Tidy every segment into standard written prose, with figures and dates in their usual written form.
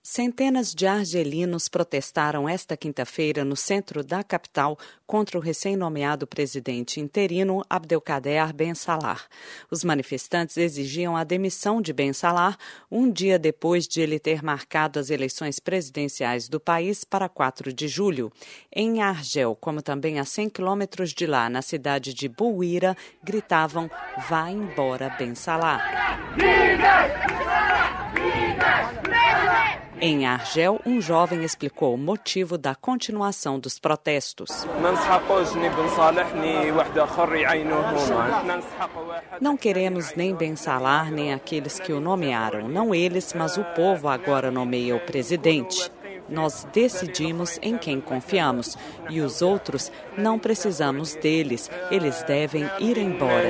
Centenas de argelinos protestaram esta quinta-feira no centro da capital contra o recém-nomeado presidente interino Abdelkader Ben Salah. Os manifestantes exigiam a demissão de Ben Salah um dia depois de ele ter marcado as eleições presidenciais do país para 4 de julho. Em Argel, como também a 100 quilômetros de lá, na cidade de Bouira, gritavam: "Vá embora, Ben Salah!" Em Argel, um jovem explicou o motivo da continuação dos protestos. Não queremos nem Ben Salah, nem aqueles que o nomearam. Não eles, mas o povo agora nomeia o presidente. Nós decidimos em quem confiamos e os outros não precisamos deles. Eles devem ir embora.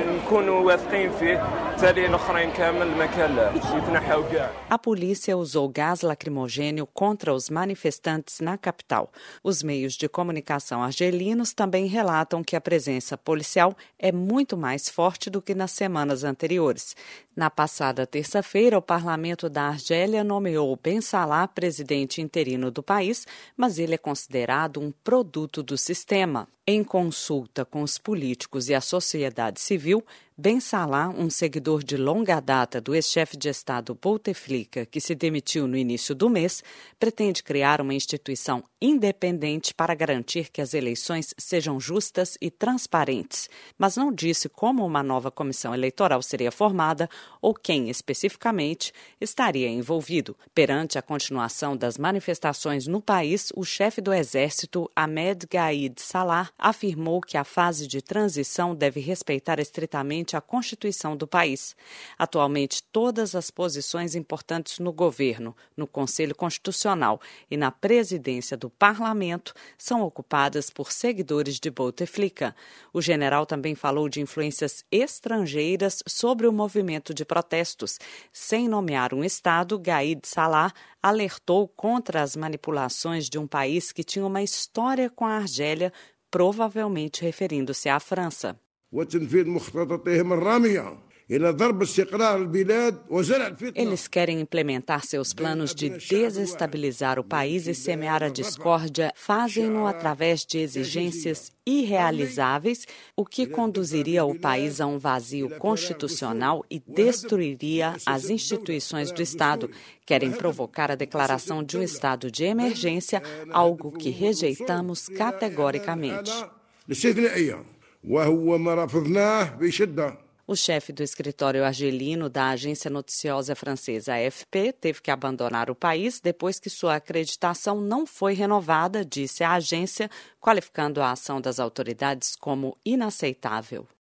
A polícia usou gás lacrimogênio contra os manifestantes na capital. Os meios de comunicação argelinos também relatam que a presença policial é muito mais forte do que nas semanas anteriores. Na passada terça-feira, o parlamento da Argélia nomeou Ben Salah presidente interino do país, mas ele é considerado um produto do sistema. Em consulta com os políticos e a sociedade civil, Ben Salah, um seguidor de longa data do ex-chefe de Estado Bouteflika, que se demitiu no início do mês, pretende criar uma instituição independente para garantir que as eleições sejam justas e transparentes, mas não disse como uma nova comissão eleitoral seria formada ou quem especificamente estaria envolvido. Perante a continuação das manifestações no país, o chefe do exército, Ahmed Gaid Salah, afirmou que a fase de transição deve respeitar estritamente a Constituição do país. Atualmente, todas as posições importantes no governo, no Conselho Constitucional e na presidência do Parlamento são ocupadas por seguidores de Bouteflika. O general também falou de influências estrangeiras sobre o movimento de protestos. Sem nomear um Estado, Gaid Salah alertou contra as manipulações de um país que tinha uma história com a Argélia, provavelmente referindo-se à França. Eles querem implementar seus planos de desestabilizar o país e semear a discórdia. Fazem-no através de exigências irrealizáveis, o que conduziria o país a um vazio constitucional e destruiria as instituições do Estado. Querem provocar a declaração de um estado de emergência, algo que rejeitamos categoricamente. O chefe do escritório argelino da agência noticiosa francesa AFP teve que abandonar o país depois que sua acreditação não foi renovada, disse a agência, qualificando a ação das autoridades como inaceitável.